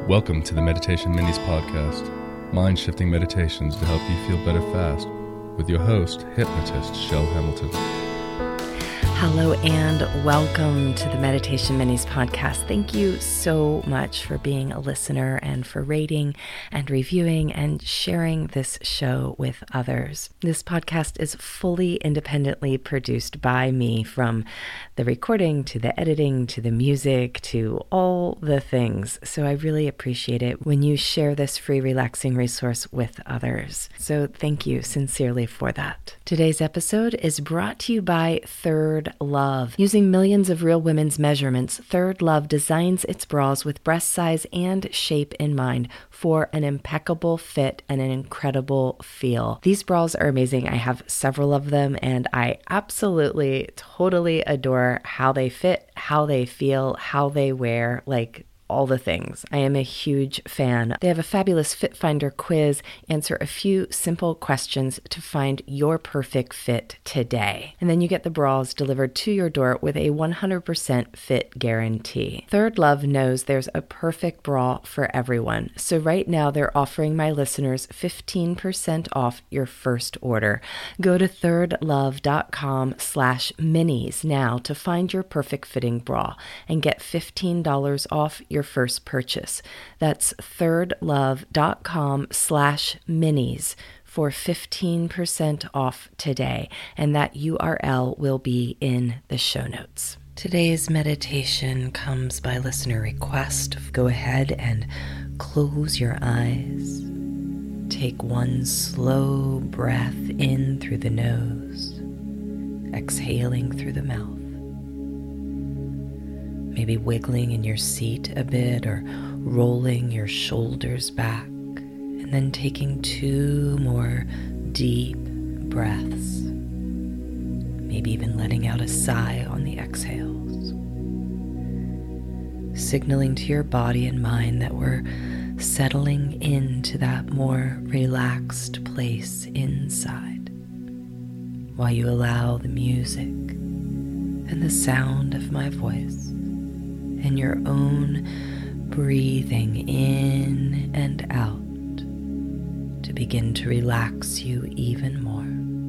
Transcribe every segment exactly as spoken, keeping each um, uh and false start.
Welcome to the Meditation Minis podcast, mind-shifting meditations to help you feel better fast, with your host, hypnotist Shell Hamilton. Hello and welcome to the Meditation Minis podcast. Thank you so much for being a listener and for rating and reviewing and sharing this show with others. This podcast is fully independently produced by me, from the recording to the editing to the music to all the things. So I really appreciate it when you share this free, relaxing resource with others. So thank you sincerely for that. Today's episode is brought to you by Third Love. Using millions of real women's measurements, Third Love designs its bras with breast size and shape in mind for an impeccable fit and an incredible feel. These bras are amazing. I have several of them and I absolutely, totally adore how they fit, how they feel, how they wear, like all the things. I am a huge fan. They have a fabulous Fit Finder quiz. Answer a few simple questions to find your perfect fit today. And then you get the bras delivered to your door with a one hundred percent fit guarantee. Third Love knows there's a perfect bra for everyone. So right now they're offering my listeners fifteen percent off your first order. Go to thirdlove.com slash minis now to find your perfect fitting bra and get fifteen dollars off your your first purchase. That's thirdlove.com slash minis for fifteen percent off today. And that U R L will be in the show notes. Today's meditation comes by listener request. Go ahead and close your eyes. Take one slow breath in through the nose, exhaling through the mouth. Maybe wiggling in your seat a bit or rolling your shoulders back, and then taking two more deep breaths. Maybe even letting out a sigh on the exhales. Signaling to your body and mind that we're settling into that more relaxed place inside, while you allow the music and the sound of my voice and your own breathing in and out to begin to relax you even more.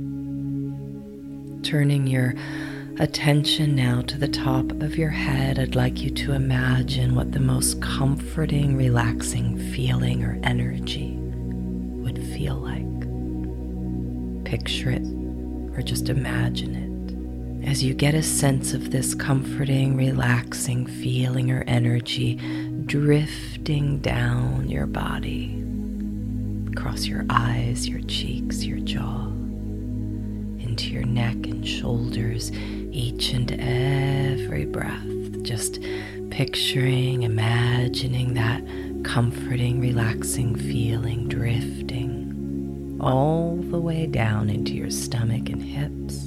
Turning your attention now to the top of your head, I'd like you to imagine what the most comforting, relaxing feeling or energy would feel like. Picture it or just imagine it. As you get a sense of this comforting, relaxing feeling or energy drifting down your body, across your eyes, your cheeks, your jaw, into your neck and shoulders, each and every breath. Just picturing, imagining that comforting, relaxing feeling drifting all the way down into your stomach and hips,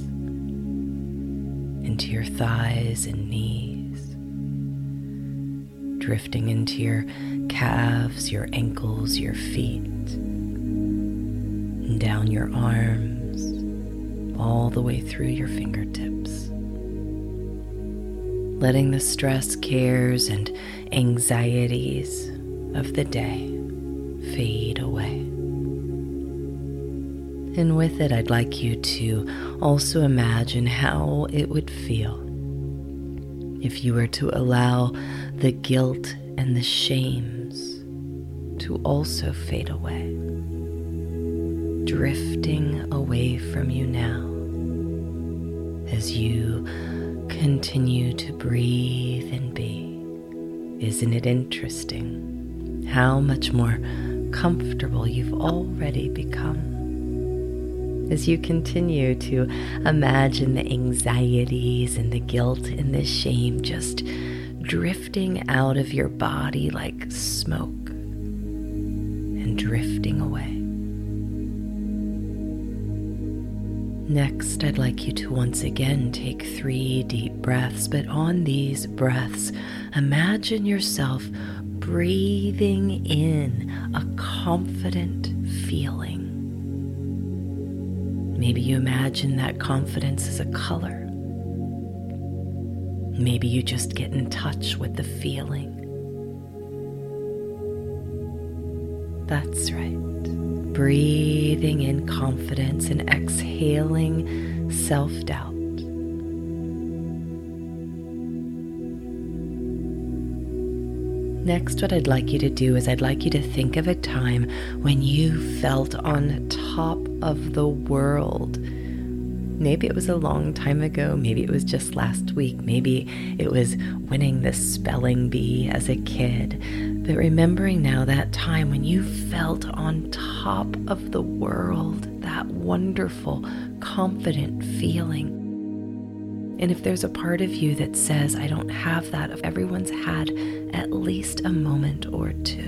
into your thighs and knees, drifting into your calves, your ankles, your feet, and down your arms, all the way through your fingertips. Letting the stress, cares, and anxieties of the day fade away. And with it, I'd like you to also imagine how it would feel if you were to allow the guilt and the shames to also fade away, drifting away from you now as you continue to breathe and be. Isn't it interesting how much more comfortable you've already become? As you continue to imagine the anxieties and the guilt and the shame just drifting out of your body like smoke and drifting away. Next, I'd like you to once again take three deep breaths, but on these breaths, imagine yourself breathing in a confident feeling. Maybe you imagine that confidence as a color. Maybe you just get in touch with the feeling. That's right. Breathing in confidence and exhaling self-doubt. Next, what I'd like you to do is I'd like you to think of a time when you felt on top of the world. Maybe it was a long time ago, maybe it was just last week, maybe it was winning the spelling bee as a kid. But remembering now that time when you felt on top of the world, that wonderful, confident feeling. And if there's a part of you that says, I don't have that, if everyone's had at least a moment or two.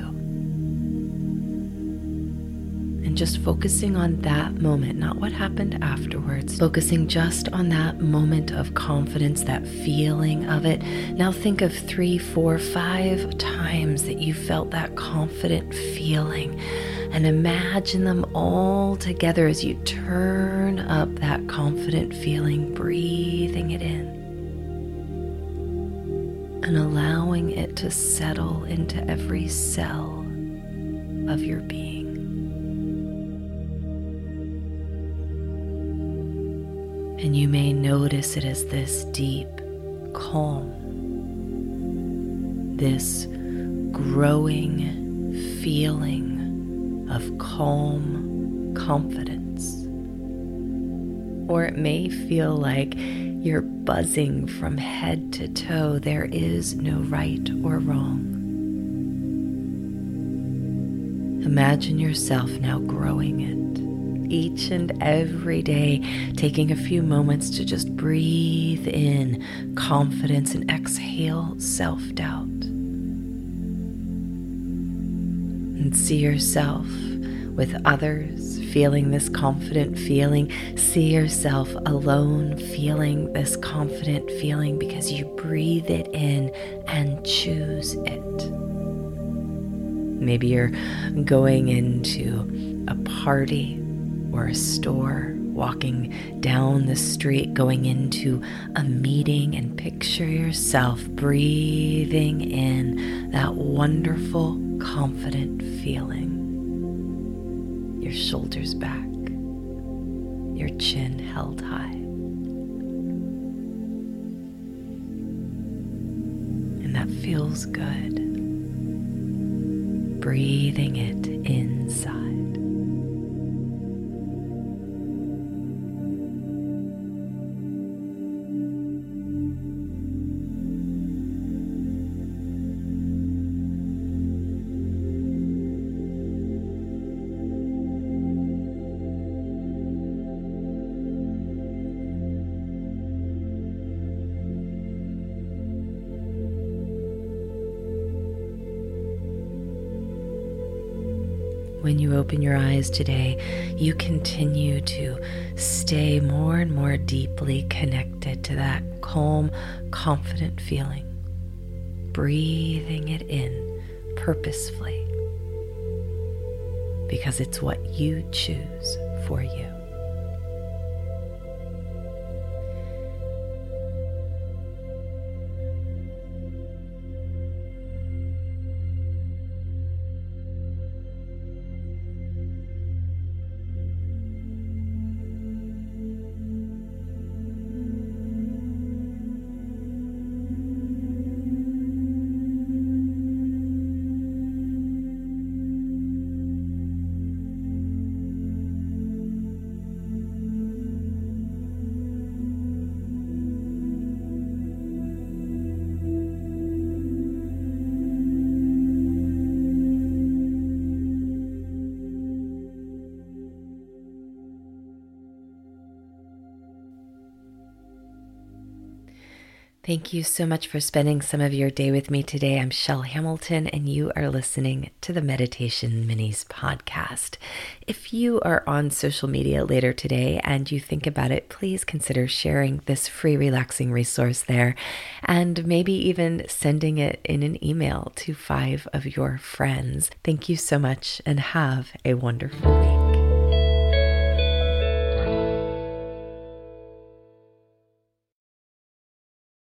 And just focusing on that moment, not what happened afterwards, focusing just on that moment of confidence, that feeling of it. Now think of three, four, five times that you felt that confident feeling. And imagine them all together as you turn up that confident feeling, breathing it in and allowing it to settle into every cell of your being. And you may notice it as this deep calm, this growing feeling of calm confidence. Or it may feel like you're buzzing from head to toe. There is no right or wrong. Imagine yourself now growing it each and every day, taking a few moments to just breathe in confidence and exhale self-doubt. And see yourself with others feeling this confident feeling. See yourself alone feeling this confident feeling because you breathe it in and choose it. Maybe you're going into a party or a store, walking down the street, going into a meeting, and picture yourself breathing in that wonderful, confident feeling. Your shoulders back, your chin held high. And that feels good. Breathing it inside. When you open your eyes today, you continue to stay more and more deeply connected to that calm, confident feeling, breathing it in purposefully, because it's what you choose for you. Thank you so much for spending some of your day with me today. I'm Shell Hamilton, and you are listening to the Meditation Minis podcast. If you are on social media later today and you think about it, please consider sharing this free, relaxing resource there, and maybe even sending it in an email to five of your friends. Thank you so much, and have a wonderful week.